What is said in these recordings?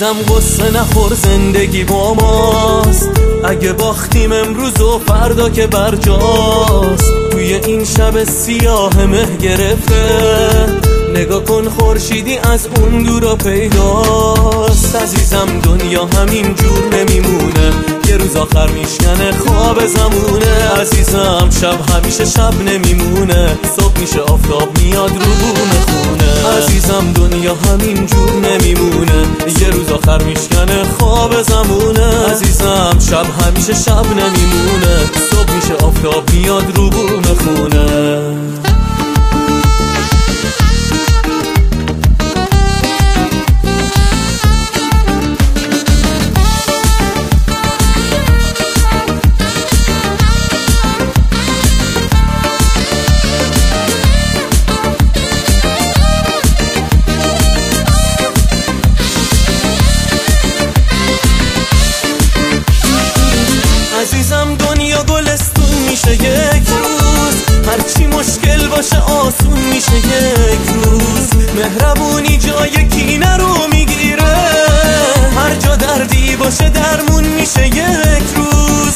عزیزم قصه نخور، زندگی با ماست. اگه باختیم امروز و فردا که برجاست. توی این شب سیاه مه گرفته، نگاه کن خورشیدی از اون دورا پیداست. عزیزم دنیا همین جور نمیمونه، یه روز آخر میشکنه خواب زمونه. عزیزم شب همیشه شب نمیمونه، صبح میشه آفتاب میاد رو بوم خونه. عزیزم دنیا همین جور نمیمونه، یه روز آخر میشکنه خواب زمونه. عزیزم شب همیشه شب نمیمونه، صبح میشه آفتاب میاد رو بوم خونه. عزیزم دنیا گلستون میشه یک روز، هرچی مشکل باشه آسون میشه یک روز. مهربونی جای کینه رو میگیره، هر جا دردی باشه درمون میشه یک روز.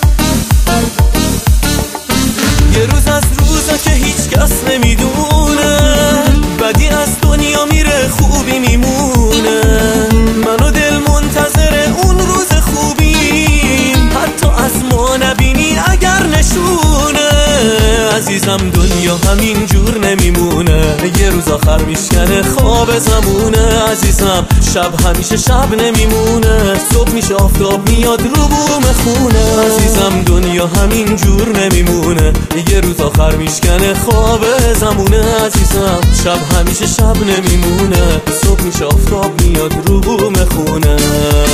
یه روز از روزا که هیچ کس نمیدونه، بدی از دنیا میره خوبی میمونه. من و دل منتظر اون روز خوبیم، حتی از ما نبینی اگر نشونه. عزیزم دنیا همین جور نمیمونه، یه روز آخر میشکنه خواب زمونه. عزیزم شب همیشه شب نمیمونه، صبح میشه آفتاب میاد رو بوم خونه. عزیزم دنیا همین جور نمیمونه، یه روز آخر میشکنه خواب زمونه. عزیزم شب همیشه شب نمیمونه، صبح میشه آفتاب میاد رو بوم خونه.